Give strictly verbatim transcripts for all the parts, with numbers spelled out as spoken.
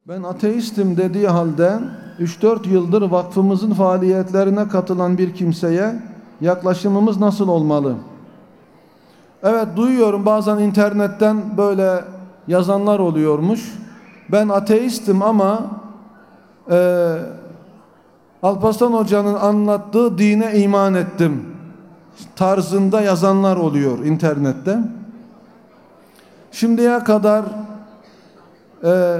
Ben ateistim dediği halde üç dört yıldır vakfımızın faaliyetlerine katılan bir kimseye yaklaşımımız nasıl olmalı? Evet, duyuyorum bazen internetten böyle yazanlar oluyormuş. Ben ateistim ama e, Alparslan Hoca'nın anlattığı dine iman ettim tarzında yazanlar oluyor internette. Şimdiye kadar e,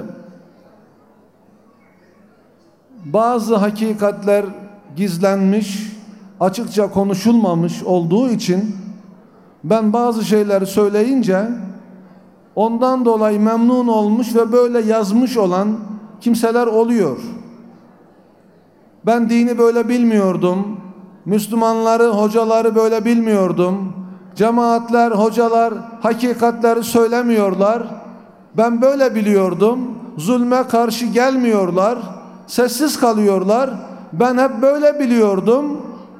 bazı hakikatler gizlenmiş, açıkça konuşulmamış olduğu için ben bazı şeyleri söyleyince ondan dolayı memnun olmuş ve böyle yazmış olan kimseler oluyor. Ben dini böyle bilmiyordum. Müslümanları, hocaları böyle bilmiyordum. Cemaatler, hocalar hakikatleri söylemiyorlar. Ben böyle biliyordum. Zulme karşı gelmiyorlar. Sessiz kalıyorlar. Ben hep böyle biliyordum.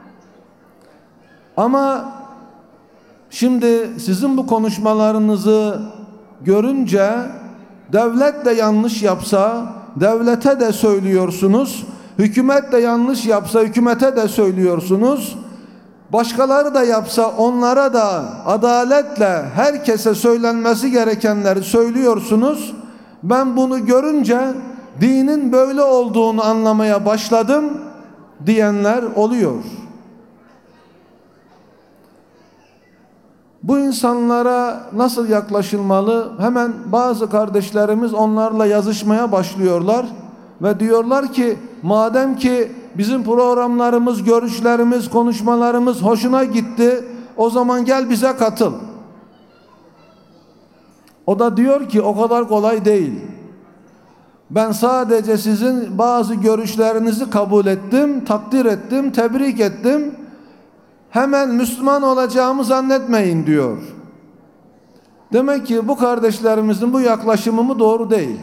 Ama şimdi sizin bu konuşmalarınızı görünce devlet de yanlış yapsa devlete de söylüyorsunuz. Hükümet de yanlış yapsa hükümete de söylüyorsunuz. Başkaları da yapsa onlara da adaletle herkese söylenmesi gerekenleri söylüyorsunuz. Ben bunu görünce dinin böyle olduğunu anlamaya başladım diyenler oluyor. Bu insanlara nasıl yaklaşılmalı? Hemen bazı kardeşlerimiz onlarla yazışmaya başlıyorlar ve diyorlar ki madem ki bizim programlarımız, görüşlerimiz, konuşmalarımız hoşuna gitti, o zaman gel bize katıl. O da diyor ki o kadar kolay değil. Ben sadece sizin bazı görüşlerinizi kabul ettim, takdir ettim, tebrik ettim. Hemen Müslüman olacağımı zannetmeyin diyor. Demek ki bu kardeşlerimizin bu yaklaşımı doğru değil.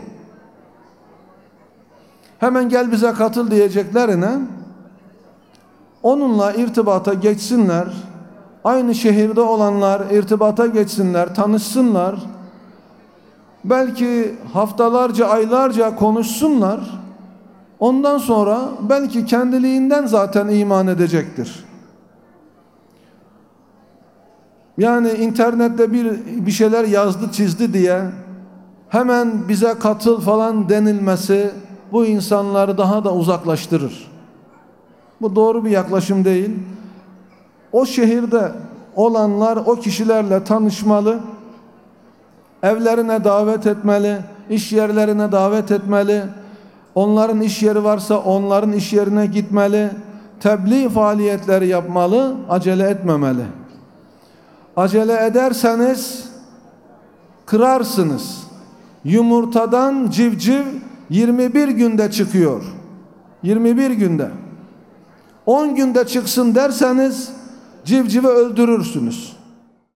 Hemen gel bize katıl diyeceklerine onunla irtibata geçsinler. Aynı şehirde olanlar irtibata geçsinler, tanışsınlar. Belki haftalarca, aylarca konuşsunlar. Ondan sonra belki kendiliğinden zaten iman edecektir. Yani internette bir bir şeyler yazdı, çizdi diye hemen bize katıl falan denilmesi bu insanları daha da uzaklaştırır. Bu doğru bir yaklaşım değil. O şehirde olanlar o kişilerle tanışmalı, evlerine davet etmeli, iş yerlerine davet etmeli, onların iş yeri varsa onların iş yerine gitmeli, tebliğ faaliyetleri yapmalı, acele etmemeli. Acele ederseniz kırarsınız. Yumurtadan civciv yirmi bir günde çıkıyor. yirmi bir günde. on günde çıksın derseniz civcivi öldürürsünüz.